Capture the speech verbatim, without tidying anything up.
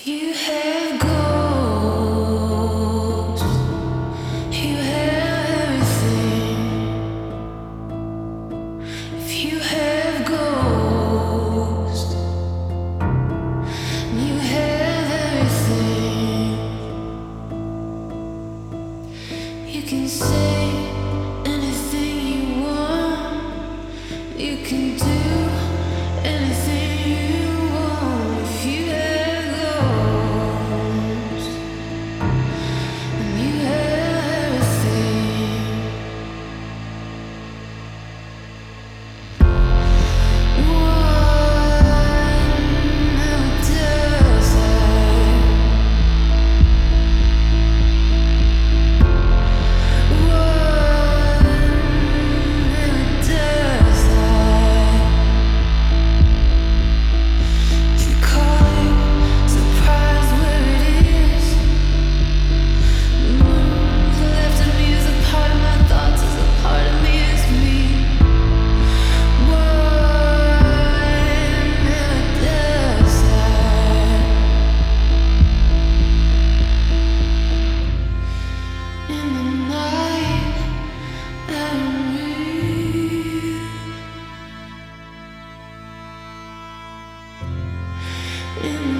You have ghosts. You have everything. If you have ghosts, you have everything. You can say anything you want. You can do anything you want. If you have ghosts, and you have everything. One never does that. One never does that. You call it surprise where it is. Moves left of me is a part of my thoughts, is a part of me is me. One never does that. In the night, I'm real. In